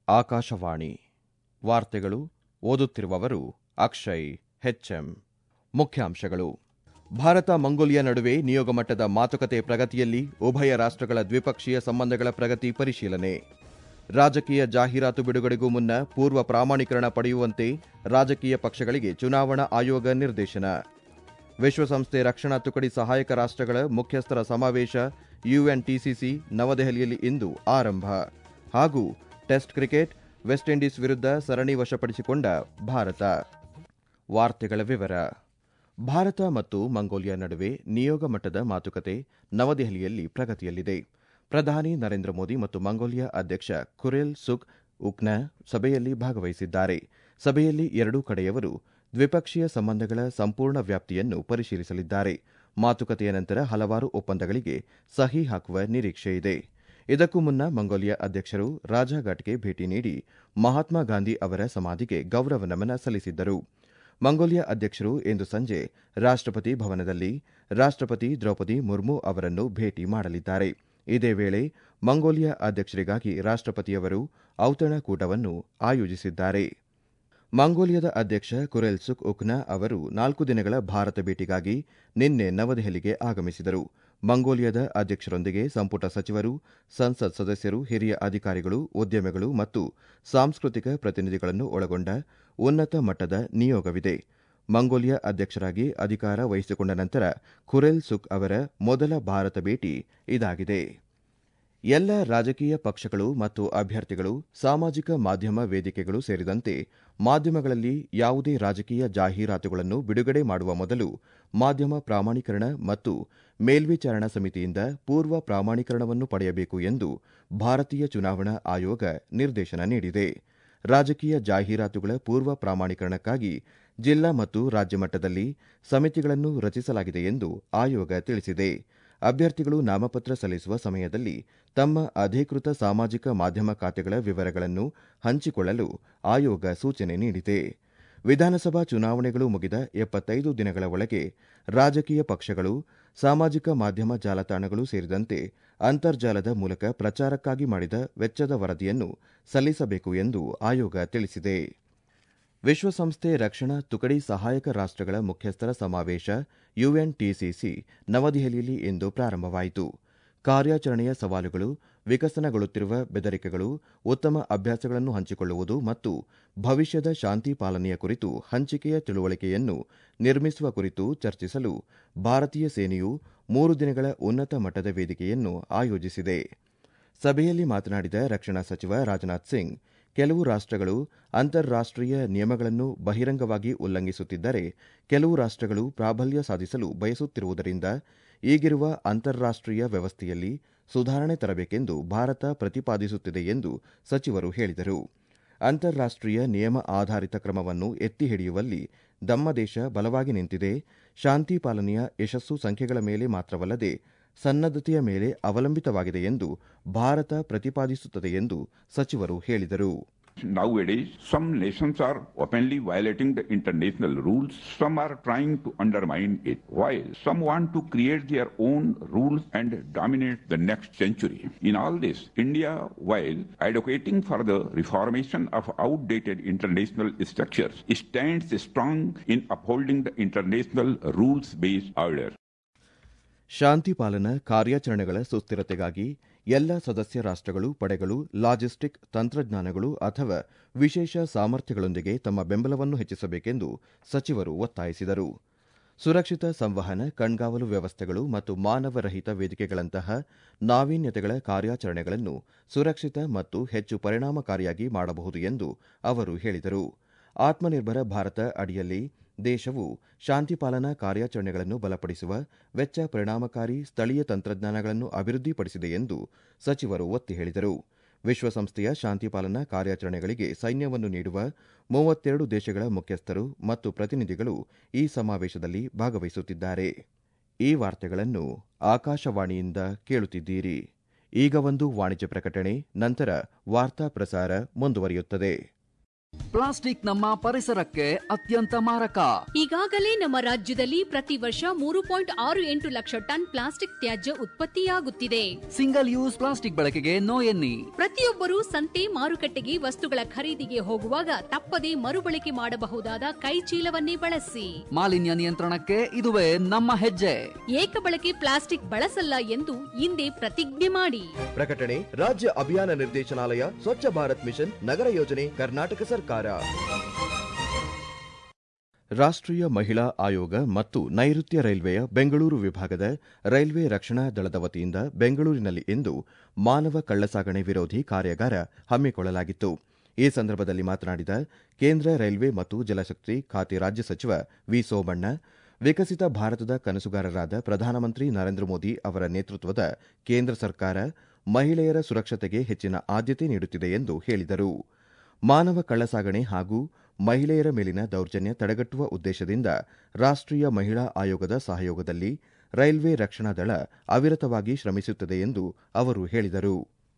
ಆಕಾಶವಾಣಿ ವಾರ್ತೆಗಳು ಓದುತ್ತಿರುವವರು ಅಕ್ಷಯ್ ಹೆಚ್ಎಂ. ಮುಖ್ಯಾಂಶಗಳು. ಭಾರತ ಮಂಗೋಲಿಯಾ ನಡುವೆ ನಿಯೋಗ ಮಟ್ಟದ ಮಾತುಕತೆ ಪ್ರಗತಿಯಲ್ಲಿ ಉಭಯ ರಾಷ್ಟ್ರಗಳ ದ್ವಿಪಕ್ಷೀಯ ಸಂಬಂಧಗಳ ಪ್ರಗತಿ ಪರಿಶೀಲನೆ. ರಾಜಕೀಯ ಜಾಹೀರಾತು ಬಿಡುಗಡೆಗೂ ಮುನ್ನ ಪೂರ್ವ ಪ್ರಾಮಾಣೀಕರಣ ಪಡೆಯುವಂತೆ ರಾಜಕೀಯ ಪಕ್ಷಗಳಿಗೆ ಚುನಾವಣಾ ಆಯೋಗ ನಿರ್ದೇಶನ. ವಿಶ್ವಸಂಸ್ಥೆ ರಕ್ಷಣಾ ತುಕಡಿ ಸಹಾಯಕ ರಾಷ್ಟ್ರಗಳ ಮುಖ್ಯಸ್ಥರ ಸಮಾವೇಶ ಯುಎನ್ಟಿಸಿಸಿ ನವದೆಹಲಿಯಲ್ಲಿ ಇಂದು ಆರಂಭ. ಹಾಗೂ ಟೆಸ್ಟ್ ಕ್ರಿಕೆಟ್ ವೆಸ್ಟ್ ಇಂಡೀಸ್ ವಿರುದ್ಧ ಸರಣಿ ವಶಪಡಿಸಿಕೊಂಡ ಭಾರತ. ವಾರ್ತೆಗಳ ವಿವರ. ಭಾರತ ಮತ್ತು ಮಂಗೋಲಿಯಾ ನಡುವೆ ನಿಯೋಗ ಮಟ್ಟದ ಮಾತುಕತೆ ನವದೆಹಲಿಯಲ್ಲಿ ಪ್ರಗತಿಯಲ್ಲಿದೆ. ಪ್ರಧಾನಿ ನರೇಂದ್ರ ಮೋದಿ ಮತ್ತು ಮಂಗೋಲಿಯಾ ಅಧ್ಯಕ್ಷ ಖುರೆಲ್ ಸುಖ್ ಉಕ್ನ ಸಭೆಯಲ್ಲಿ ಭಾಗವಹಿಸಿದ್ದಾರೆ. ಸಭೆಯಲ್ಲಿ ಎರಡೂ ಕಡೆಯವರು ದ್ವಿಪಕ್ಷೀಯ ಸಂಬಂಧಗಳ ಸಂಪೂರ್ಣ ವ್ಯಾಪ್ತಿಯನ್ನು ಪರಿಶೀಲಿಸಲಿದ್ದಾರೆ. ಮಾತುಕತೆಯ ನಂತರ ಹಲವಾರು ಒಪ್ಪಂದಗಳಿಗೆ ಸಹಿ ಹಾಕುವ ನಿರೀಕ್ಷೆಯಿದೆ. ಇದಕ್ಕೂ ಮುನ್ನ ಮಂಗೋಲಿಯಾ ಅಧ್ಯಕ್ಷರು ರಾಜಘಾಟ್ಗೆ ಭೇಟಿ ನೀಡಿ ಮಹಾತ್ಮ ಗಾಂಧಿ ಅವರ ಸಮಾಧಿಗೆ ಗೌರವ ನಮನ ಸಲ್ಲಿಸಿದ್ದರು. ಮಂಗೋಲಿಯಾ ಅಧ್ಯಕ್ಷರು ಇಂದು ಸಂಜೆ ರಾಷ್ಟ್ರಪತಿ ಭವನದಲ್ಲಿ ರಾಷ್ಟ್ರಪತಿ ದ್ರೌಪದಿ ಮುರ್ಮು ಅವರನ್ನು ಭೇಟಿ ಮಾಡಲಿದ್ದಾರೆ. ಇದೇ ವೇಳೆ ಮಂಗೋಲಿಯಾ ಅಧ್ಯಕ್ಷರಿಗಾಗಿ ರಾಷ್ಟ್ರಪತಿಯವರು ಔತಣಕೂಟವನ್ನು ಆಯೋಜಿಸಿದ್ದಾರೆ. ಮಂಗೋಲಿಯಾದ ಅಧ್ಯಕ್ಷ ಖುರೆಲ್ ಸುಖ್ ಉಕ್ನ ಅವರು 4 ದಿನಗಳ ಭಾರತ ಭೇಟಿಗಾಗಿ ನಿನ್ನೆ ನವದೆಹಲಿಗೆ ಆಗಮಿಸಿದರು. ಮಂಗೋಲಿಯಾದ ಅಧ್ಯಕ್ಷರೊಂದಿಗೆ ಸಂಪುಟ ಸಚಿವರು, ಸಂಸತ್ ಸದಸ್ಯರು, ಹಿರಿಯ ಅಧಿಕಾರಿಗಳು, ಉದ್ಯಮಿಗಳು ಮತ್ತು ಸಾಂಸ್ಕೃತಿಕ ಪ್ರತಿನಿಧಿಗಳನ್ನು ಒಳಗೊಂಡ ಉನ್ನತ ಮಟ್ಟದ ನಿಯೋಗವಿದೆ. ಮಂಗೋಲಿಯಾ ಅಧ್ಯಕ್ಷರಾಗಿ ಅಧಿಕಾರ ವಹಿಸಿಕೊಂಡ ನಂತರ ಖುರೆಲ್ ಸುಖ್ ಅವರ ಮೊದಲ ಭಾರತ ಭೇಟಿ ಇದಾಗಿದೆ. ಎಲ್ಲ ರಾಜಕೀಯ ಪಕ್ಷಗಳು ಮತ್ತು ಅಭ್ಯರ್ಥಿಗಳು ಸಾಮಾಜಿಕ ಮಾಧ್ಯಮ ವೇದಿಕೆಗಳು ಸೇರಿದಂತೆ ಮಾಧ್ಯಮಗಳಲ್ಲಿ ಯಾವುದೇ ರಾಜಕೀಯ ಜಾಹೀರಾತುಗಳನ್ನು ಬಿಡುಗಡೆ ಮಾಡುವ ಮೊದಲು ಮಾಧ್ಯಮ ಪ್ರಾಮಾಣೀಕರಣ ಮತ್ತು ಮೇಲ್ವಿಚಾರಣಾ ಸಮಿತಿಯಿಂದ ಪೂರ್ವ ಪ್ರಾಮಾಣೀಕರಣವನ್ನು ಪಡೆಯಬೇಕು ಎಂದು ಭಾರತೀಯ ಚುನಾವಣಾ ಆಯೋಗ ನಿರ್ದೇಶನ ನೀಡಿದೆ. ರಾಜಕೀಯ ಜಾಹೀರಾತುಗಳ ಪೂರ್ವ ಪ್ರಾಮಾಣೀಕರಣಕ್ಕಾಗಿ ಜಿಲ್ಲಾ ಮತ್ತು ರಾಜ್ಯ ಮಟ್ಟದಲ್ಲಿ ಸಮಿತಿಗಳನ್ನು ರಚಿಸಲಾಗಿದೆ ಎಂದು ಆಯೋಗ ತಿಳಿಸಿದೆ. ಅಭ್ಯರ್ಥಿಗಳು ನಾಮಪತ್ರ ಸಲ್ಲಿಸುವ ಸಮಯದಲ್ಲಿ ತಮ್ಮ ಅಧಿಕೃತ ಸಾಮಾಜಿಕ ಮಾಧ್ಯಮ ಖಾತೆಗಳ ವಿವರಗಳನ್ನು ಹಂಚಿಕೊಳ್ಳಲು ಆಯೋಗ ಸೂಚನೆ ನೀಡಿದೆ. ವಿಧಾನಸಭಾ ಚುನಾವಣೆಗಳು ಮುಗಿದ 75 ದಿನಗಳ ಒಳಗೆ ರಾಜಕೀಯ ಪಕ್ಷಗಳು ಸಾಮಾಜಿಕ ಮಾಧ್ಯಮ ಜಾಲತಾಣಗಳು ಸೇರಿದಂತೆ ಅಂತರ್ಜಾಲದ ಮೂಲಕ ಪ್ರಚಾರಕ್ಕಾಗಿ ಮಾಡಿದ ವೆಚ್ಚದ ವರದಿಯನ್ನು ಸಲ್ಲಿಸಬೇಕು ಎಂದು ಆಯೋಗ ತಿಳಿಸಿದೆ. ವಿಶ್ವಸಂಸ್ಥೆ ರಕ್ಷಣಾ ತುಕಡಿ ಸಹಾಯಕ ರಾಷ್ಟ್ರಗಳ ಮುಖ್ಯಸ್ಥರ ಸಮಾವೇಶ ಯುಎನ್ಟಿಸಿಸಿ ನವದೆಹಲಿಯಲ್ಲಿ ಇಂದು ಪ್ರಾರಂಭವಾಯಿತು. ಕಾರ್ಯಾಚರಣೆಯ ಸವಾಲುಗಳು, ವಿಕಸನಗೊಳ್ಳುತ್ತಿರುವ ಬೆದರಿಕೆಗಳು, ಉತ್ತಮ ಅಭ್ಯಾಸಗಳನ್ನು ಹಂಚಿಕೊಳ್ಳುವುದು ಮತ್ತು ಭವಿಷ್ಯದ ಶಾಂತಿ ಪಾಲನೆಯ ಕುರಿತು ಹಂಚಿಕೆಯ ತಿಳುವಳಿಕೆಯನ್ನು ನಿರ್ಮಿಸುವ ಕುರಿತು ಚರ್ಚಿಸಲು ಭಾರತೀಯ ಸೇನೆಯು 3 ದಿನಗಳ ಉನ್ನತ ಮಟ್ಟದ ವೇದಿಕೆಯನ್ನು ಆಯೋಜಿಸಿದೆ. ಸಭೆಯಲ್ಲಿ ಮಾತನಾಡಿದ ರಕ್ಷಣಾ ಸಚಿವ ರಾಜನಾಥ್ ಸಿಂಗ್, ಕೆಲವು ರಾಷ್ಟ್ರಗಳು ಅಂತಾರಾಷ್ಟೀಯ ನಿಯಮಗಳನ್ನು ಬಹಿರಂಗವಾಗಿ ಉಲ್ಲಂಘಿಸುತ್ತಿದ್ದರೆ ಕೆಲವು ರಾಷ್ಟ್ರಗಳು ಪ್ರಾಬಲ್ಯ ಸಾಧಿಸಲು ಬಯಸುತ್ತಿರುವುದರಿಂದ ಈಗಿರುವ ಅಂತಾರಾಷ್ಟೀಯ ವ್ಯವಸ್ಥೆಯಲ್ಲಿ ಸುಧಾರಣೆ ತರಬೇಕೆಂದು ಭಾರತ ಪ್ರತಿಪಾದಿಸುತ್ತಿದೆ ಎಂದು ಸಚಿವರು ಹೇಳಿದರು. ಅಂತಾರಾಷ್ಟೀಯ ನಿಯಮ ಆಧಾರಿತ ಕ್ರಮವನ್ನು ಎತ್ತಿ ಹಿಡಿಯುವಲ್ಲಿ ನಮ್ಮ ದೇಶ ಬಲವಾಗಿ ನಿಂತಿದೆ. ಶಾಂತಿ ಪಾಲನೆಯ ಯಶಸ್ಸು ಸಂಖ್ಯೆಗಳ ಮೇಲೆ ಮಾತ್ರವಲ್ಲದೆ ಸನ್ನದ್ಧತೆಯ ಮೇಲೆ ಅವಲಂಬಿತವಾಗಿದೆ ಎಂದು ಭಾರತ ಪ್ರತಿಪಾದಿಸುತ್ತದೆ ಎಂದು ಸಚಿವರು ಹೇಳಿದರು. Nowadays, some nations are openly violating the international rules. Some are trying to undermine it, while some want to create their own rules and dominate the next century. In all this, India, while advocating for the reformation of outdated international structures, stands strong in upholding the international rules-based order. ಶಾಂತಿ ಪಾಲನಾ ಕಾರ್ಯಾಚರಣೆಗಳ ಸುಸ್ಥಿರತೆಗಾಗಿ ಎಲ್ಲ ಸದಸ್ಯ ರಾಷ್ಟ್ರಗಳು, ಪಡೆಗಳು, logistic ತಂತ್ರಜ್ಞಾನಗಳು ಅಥವಾ ವಿಶೇಷ ಸಾಮರ್ಥ್ಯಗಳೊಂದಿಗೆ ತಮ್ಮ ಬೆಂಬಲವನ್ನು ಹೆಚ್ಚಿಸಬೇಕೆಂದು ಸಚಿವರು ಒತ್ತಾಯಿಸಿದರು. ಸುರಕ್ಷಿತ ಸಂವಹನ, ಕಣ್ಗಾವಲು ವ್ಯವಸ್ಥೆಗಳು ಮತ್ತು ಮಾನವರಹಿತ ವೇದಿಕೆಗಳಂತಹ ನಾವೀನ್ಯತೆಗಳ ಕಾರ್ಯಾಚರಣೆಗಳನ್ನು ಸುರಕ್ಷಿತ ಮತ್ತು ಹೆಚ್ಚು ಪರಿಣಾಮಕಾರಿಯಾಗಿ ಮಾಡಬಹುದು ಎಂದು ಅವರು ಹೇಳಿದರು. ಆತ್ಮನಿರ್ಭರ ಭಾರತ ಅಡಿಯಲ್ಲಿ ದೇಶವು ಶಾಂತಿ ಪಾಲನಾ ಕಾರ್ಯಾಚರಣೆಗಳನ್ನು ಬಲಪಡಿಸುವ ವೆಚ್ಚ ಪರಿಣಾಮಕಾರಿ ಸ್ಥಳೀಯ ತಂತ್ರಜ್ಞಾನಗಳನ್ನು ಅಭಿವೃದ್ಧಿಪಡಿಸಿದೆ ಎಂದು ಸಚಿವರು ಒತ್ತಿ ಹೇಳಿದರು. ವಿಶ್ವಸಂಸ್ಥೆಯ ಶಾಂತಿ ಪಾಲನಾ ಕಾರ್ಯಾಚರಣೆಗಳಿಗೆ ಸೈನ್ಯವನ್ನು ನೀಡುವ 32 ದೇಶಗಳ ಮುಖ್ಯಸ್ಥರು ಮತ್ತು ಪ್ರತಿನಿಧಿಗಳು ಈ ಸಮಾವೇಶದಲ್ಲಿ ಭಾಗವಹಿಸುತ್ತಿದ್ದಾರೆ. ಈ ವಾರ್ತೆಗಳನ್ನು ಆಕಾಶವಾಣಿಯಿಂದ ಕೇಳುತ್ತಿದ್ದೀರಿ. ಈಗ ಒಂದು ವಾಣಿಜ್ಯ ಪ್ರಕಟಣೆ, ನಂತರ ವಾರ್ತಾ ಪ್ರಸಾರ ಮುಂದುವರಿಯುತ್ತದೆ. ಪ್ಲಾಸ್ಟಿಕ್ ನಮ್ಮ ಪರಿಸರಕ್ಕೆ ಅತ್ಯಂತ ಮಾರಕ. ಈಗಾಗಲೇ ನಮ್ಮ ರಾಜ್ಯದಲ್ಲಿ ಪ್ರತಿ ವರ್ಷ 3.68 ಲಕ್ಷ ಟನ್ ಪ್ಲಾಸ್ಟಿಕ್ ತ್ಯಾಜ್ಯ ಉತ್ಪತ್ತಿಯಾಗುತ್ತಿದೆ. ಸಿಂಗಲ್ ಯೂಸ್ ಪ್ಲಾಸ್ಟಿಕ್ ಬಳಕೆಗೆ ನೋ ಎನ್ನಿ. ಪ್ರತಿಯೊಬ್ಬರೂ ಸಂತೆ ಮಾರುಕಟ್ಟೆಗೆ ವಸ್ತುಗಳ ಖರೀದಿಗೆ ಹೋಗುವಾಗ ತಪ್ಪದೇ ಮರುಬಳಕೆ ಮಾಡಬಹುದಾದ ಕೈಚೀಲವನ್ನೇ ಬಳಸಿ. ಮಾಲಿನ್ಯ ನಿಯಂತ್ರಣಕ್ಕೆ ಇದುವೇ ನಮ್ಮ ಹೆಜ್ಜೆ. ಏಕಬಳಕೆ ಪ್ಲಾಸ್ಟಿಕ್ ಬಳಸಲ್ಲ ಎಂದು ಇಂದೇ ಪ್ರತಿಜ್ಞೆ ಮಾಡಿ. ಪ್ರಕಟಣೆ ರಾಜ್ಯ ಅಭಿಯಾನ ನಿರ್ದೇಶನಾಲಯ, ಸ್ವಚ್ಛ ಭಾರತ್ ಮಿಷನ್, ನಗರ ಯೋಜನೆ, ಕರ್ನಾಟಕ ಸರ್ಕಾರ. ರಾಷ್ಟ್ರೀಯ ಮಹಿಳಾ ಆಯೋಗ ಮತ್ತು ನೈಋತ್ಯ ರೈಲ್ವೆಯ ಬೆಂಗಳೂರು ವಿಭಾಗದ ರೈಲ್ವೆ ರಕ್ಷಣಾ ದಳದ ವತಿಯಿಂದ ಬೆಂಗಳೂರಿನಲ್ಲಿ ಇಂದು ಮಾನವ ಕಳ್ಳಸಾಗಣೆ ವಿರೋಧಿ ಕಾರ್ಯಾಗಾರ ಹಮ್ಮಿಕೊಳ್ಳಲಾಗಿತ್ತು. ಈ ಸಂದರ್ಭದಲ್ಲಿ ಮಾತನಾಡಿದ ಕೇಂದ್ರ ರೈಲ್ವೆ ಮತ್ತು ಜಲಶಕ್ತಿ ಖಾತೆ ರಾಜ್ಯ ಸಚಿವ ವಿ ಸೋಮಣ್ಣ, ವಿಕಸಿತ ಭಾರತದ ಕನಸುಗಾರರಾದ ಪ್ರಧಾನಮಂತ್ರಿ ನರೇಂದ್ರ ಮೋದಿ ಅವರ ನೇತೃತ್ವದ ಕೇಂದ್ರ ಸರ್ಕಾರ ಮಹಿಳೆಯರ ಸುರಕ್ಷತೆಗೆ ಹೆಚ್ಚಿನ ಆದ್ಯತೆ ನೀಡುತ್ತಿದೆ ಎಂದು ಹೇಳಿದರು. ಮಾನವ ಕಳ್ಳಸಾಗಣೆ ಹಾಗೂ ಮಹಿಳೆಯರ ಮೇಲಿನ ದೌರ್ಜನ್ಯ ತಡೆಗಟ್ಟುವ ಉದ್ದೇಶದಿಂದ ರಾಷ್ಟ್ರೀಯ ಮಹಿಳಾ ಆಯೋಗದ ಸಹಯೋಗದಲ್ಲಿ ರೈಲ್ವೆ ರಕ್ಷಣಾ ದಳ ಅವಿರತವಾಗಿ ಶ್ರಮಿಸುತ್ತದೆ ಎಂದು ಅವರು ಹೇಳಿದರು.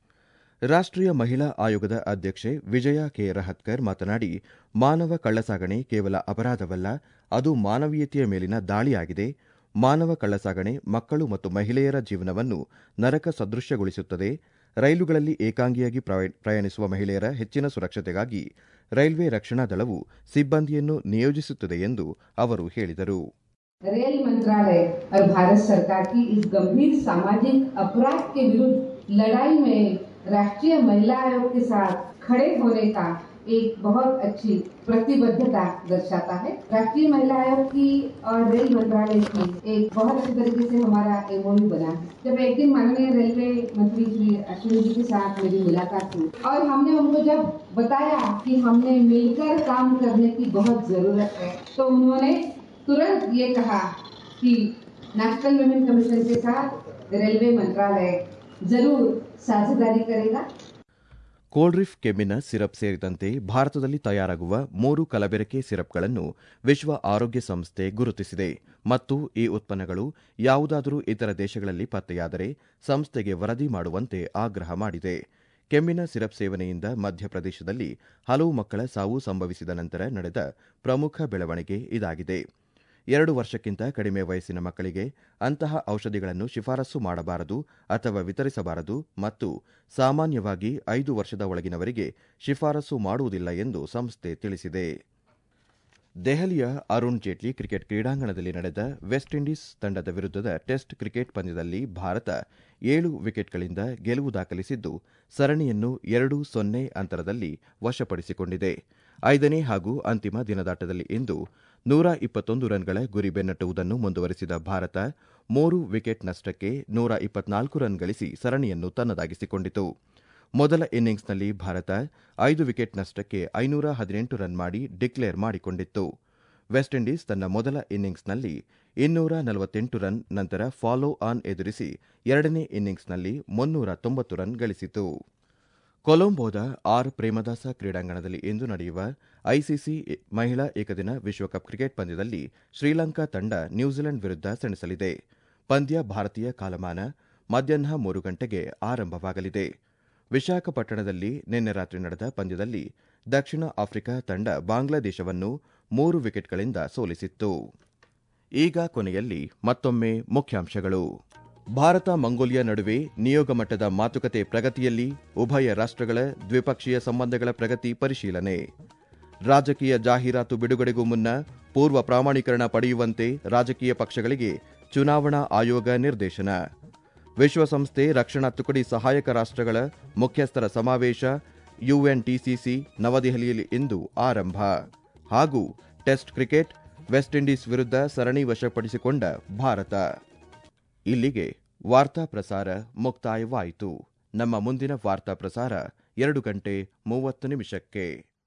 ರಾಷ್ಟ್ರೀಯ ಮಹಿಳಾ ಆಯೋಗದ ಅಧ್ಯಕ್ಷೆ ವಿಜಯ ಕೆ ರಹತ್ಕರ್ ಮಾತನಾಡಿ, ಮಾನವ ಕಳ್ಳಸಾಗಣೆ ಕೇವಲ ಅಪರಾಧವಲ್ಲ, ಅದು ಮಾನವೀಯತೆಯ ಮೇಲಿನ ದಾಳಿಯಾಗಿದೆ. ಮಾನವ ಕಳ್ಳಸಾಗಣೆ ಮಕ್ಕಳು ಮತ್ತು ಮಹಿಳೆಯರ ಜೀವನವನ್ನು ನರಕ ಸದೃಶ್ಯಗೊಳಿಸುತ್ತದೆ. ರೈಲುಗಳಲ್ಲಿ ಏಕಾಂಗಿಯಾಗಿ ಪ್ರಯಾಣಿಸುವ ಮಹಿಳೆಯರ ಹೆಚ್ಚಿನ ಸುರಕ್ಷತೆಗಾಗಿ ರೈಲ್ವೆ ರಕ್ಷಣಾ ದಳವು ಸಿಬ್ಬಂದಿಯನ್ನು ನಿಯೋಜಿಸುತ್ತದೆ ಎಂದು ಅವರು ಹೇಳಿದರು. रेल मंत्रालय और भारत सरकार की इस गंभीर सामाजिक अपराध के विरुद्ध लड़ाई में राष्ट्रीय महिला आयोग के साथ खड़े होने का एक बहुत अच्छी प्रतिबद्धता दर्शाता है. राष्ट्रीय महिला आयोग की और रेल मंत्रालय की एक बहुत अच्छी तरीके से हमारा एमओयू बना है. जब एक दिन माननीय रेलवे मंत्री श्री अश्विनी जी के साथ मेरी मुलाकात हुई और हमने उनको जब बताया कि हमने मिलकर काम करने की बहुत जरूरत है, तो उन्होंने तुरंत ये कहा कि नेशनल विमेन कमीशन के साथ रेलवे मंत्रालय जरूर साझेदारी करेगा. ಕೋಲ್ಡ್ರಿಫ್ ಕೆಮ್ಮಿನ ಸಿರಪ್ ಸೇರಿದಂತೆ ಭಾರತದಲ್ಲಿ ತಯಾರಾಗುವ 3 ಕಲಬೆರಕೆ ಸಿರಪ್ಗಳನ್ನು ವಿಶ್ವ ಆರೋಗ್ಯ ಸಂಸ್ಥೆ ಗುರುತಿಸಿದೆ ಮತ್ತು ಈ ಉತ್ಪನ್ನಗಳು ಯಾವುದಾದರೂ ಇತರ ದೇಶಗಳಲ್ಲಿ ಪತ್ತೆಯಾದರೆ ಸಂಸ್ಥೆಗೆ ವರದಿ ಮಾಡುವಂತೆ ಆಗ್ರಹ ಮಾಡಿದೆ. ಕೆಮ್ಮಿನ ಸಿರಪ್ ಸೇವನೆಯಿಂದ ಮಧ್ಯಪ್ರದೇಶದಲ್ಲಿ ಹಲವು ಮಕ್ಕಳ ಸಾವು ಸಂಭವಿಸಿದ ನಂತರ ನಡೆದ ಪ್ರಮುಖ ಬೆಳವಣಿಗೆ ಇದಾಗಿದೆ. 2 ವರ್ಷಕ್ಕಿಂತ ಕಡಿಮೆ ವಯಸ್ಸಿನ ಮಕ್ಕಳಿಗೆ ಅಂತಹ ಔಷಧಿಗಳನ್ನು ಶಿಫಾರಸು ಮಾಡಬಾರದು ಅಥವಾ ವಿತರಿಸಬಾರದು ಮತ್ತು ಸಾಮಾನ್ಯವಾಗಿ 5 ವರ್ಷದ ಒಳಗಿನವರಿಗೆ ಶಿಫಾರಸು ಮಾಡುವುದಿಲ್ಲ ಎಂದು ಸಂಸ್ಥೆ ತಿಳಿಸಿದೆ. ದೆಹಲಿಯ ಅರುಣ್ ಜೇಟ್ಲಿ ಕ್ರಿಕೆಟ್ ಕ್ರೀಡಾಂಗಣದಲ್ಲಿ ನಡೆದ ವೆಸ್ಟ್ ಇಂಡೀಸ್ ತಂಡದ ವಿರುದ್ಧದ ಟೆಸ್ಟ್ ಕ್ರಿಕೆಟ್ ಪಂದ್ಯದಲ್ಲಿ ಭಾರತ 7 ವಿಕೆಟ್ಗಳಿಂದ ಗೆಲುವು ದಾಖಲಿಸಿದ್ದು ಸರಣಿಯನ್ನು 2-0 ಅಂತರದಲ್ಲಿ ವಶಪಡಿಸಿಕೊಂಡಿದೆ. 5ನೇ ಹಾಗೂ ಅಂತಿಮ ದಿನದಾಟದಲ್ಲಿ ಇಂದು 121 ರನ್ಗಳ ಗುರಿ ಬೆನ್ನಟ್ಟುವುದನ್ನು ಮುಂದುವರೆಸಿದ ಭಾರತ 3 ವಿಕೆಟ್ ನಷ್ಟಕ್ಕೆ 124 ರನ್ ಗಳಿಸಿ ಸರಣಿಯನ್ನು ತನ್ನದಾಗಿಸಿಕೊಂಡಿತು. ಮೊದಲ ಇನ್ನಿಂಗ್ಸ್ನಲ್ಲಿ ಭಾರತ 5 ವಿಕೆಟ್ ನಷ್ಟಕ್ಕೆ 518 ರನ್ ಮಾಡಿ ಡಿಕ್ಲೇರ್ ಮಾಡಿಕೊಂಡಿತ್ತು. ವೆಸ್ಟ್ ಇಂಡೀಸ್ ತನ್ನ ಮೊದಲ ಇನ್ನಿಂಗ್ಸ್ನಲ್ಲಿ 248 ರನ್ ನಂತರ ಫಾಲೋ ಆನ್ ಎದುರಿಸಿ 2ನೇ ಇನ್ನಿಂಗ್ಸ್ನಲ್ಲಿ 390 ರನ್ ಗಳಿಸಿತು. ಕೊಲಂಬೋದ ಆರ್ ಪ್ರೇಮದಾಸ ಕ್ರೀಡಾಂಗಣದಲ್ಲಿ ಇಂದು ನಡೆಯುವ ಐಸಿಸಿ ಮಹಿಳಾ ಏಕದಿನ ವಿಶ್ವಕಪ್ ಕ್ರಿಕೆಟ್ ಪಂದ್ಯದಲ್ಲಿ ಶ್ರೀಲಂಕಾ ತಂಡ ನ್ಯೂಜಿಲೆಂಡ್ ವಿರುದ್ಧ ಸೆಣಸಲಿದೆ. ಪಂದ್ಯ ಭಾರತೀಯ ಕಾಲಮಾನ ಮಧ್ಯಾಹ್ನ 3 ಗಂಟೆಗೆ ಆರಂಭವಾಗಲಿದೆ. ವಿಶಾಖಪಟ್ಟಣದಲ್ಲಿ ನಿನ್ನೆ ರಾತ್ರಿ ನಡೆದ ಪಂದ್ಯದಲ್ಲಿ ದಕ್ಷಿಣ ಆಫ್ರಿಕಾ ತಂಡ ಬಾಂಗ್ಲಾದೇಶವನ್ನು 3 ವಿಕೆಟ್ಗಳಿಂದ ಸೋಲಿಸಿತ್ತು. ಈಗ ಕೊನೆಯಲ್ಲಿ ಮತ್ತೊಮ್ಮೆ ಮುಖ್ಯಾಂಶಗಳು. ಭಾರತ ಮಂಗೋಲಿಯಾ ನಡುವೆ ನಿಯೋಗ ಮಟ್ಟದ ಮಾತುಕತೆ ಪ್ರಗತಿಯಲ್ಲಿ, ಉಭಯ ರಾಷ್ಟ್ರಗಳ ದ್ವಿಪಕ್ಷೀಯ ಸಂಬಂಧಗಳ ಪ್ರಗತಿ ಪರಿಶೀಲನೆ. ರಾಜಕೀಯ ಜಾಹೀರಾತು ಬಿಡುಗಡೆಗೂ ಮುನ್ನ ಪೂರ್ವ ಪ್ರಾಮಾಣೀಕರಣ ಪಡೆಯುವಂತೆ ರಾಜಕೀಯ ಪಕ್ಷಗಳಿಗೆ ಚುನಾವಣಾ ಆಯೋಗ ನಿರ್ದೇಶನ. ವಿಶ್ವಸಂಸ್ಥೆ ರಕ್ಷಣಾ ತುಕಡಿ ಸಹಾಯಕ ರಾಷ್ಟ್ರಗಳ ಮುಖ್ಯಸ್ಥರ ಸಮಾವೇಶ ಯುಎನ್ಟಿಸಿಸಿ ನವದೆಹಲಿಯಲ್ಲಿ ಇಂದು ಆರಂಭ. ಹಾಗೂ ಟೆಸ್ಟ್ ಕ್ರಿಕೆಟ್ ವೆಸ್ಟ್ ಇಂಡೀಸ್ ವಿರುದ್ಧ ಸರಣಿ ವಶಪಡಿಸಿಕೊಂಡ ಭಾರತ. ಇಲ್ಲಿಗೆ ವಾರ್ತಾ ಪ್ರಸಾರ ಮುಕ್ತಾಯವಾಯಿತು. ನಮ್ಮ ಮುಂದಿನ ವಾರ್ತಾ ಪ್ರಸಾರ 2:30 ನಿಮಿಷಕ್ಕೆ.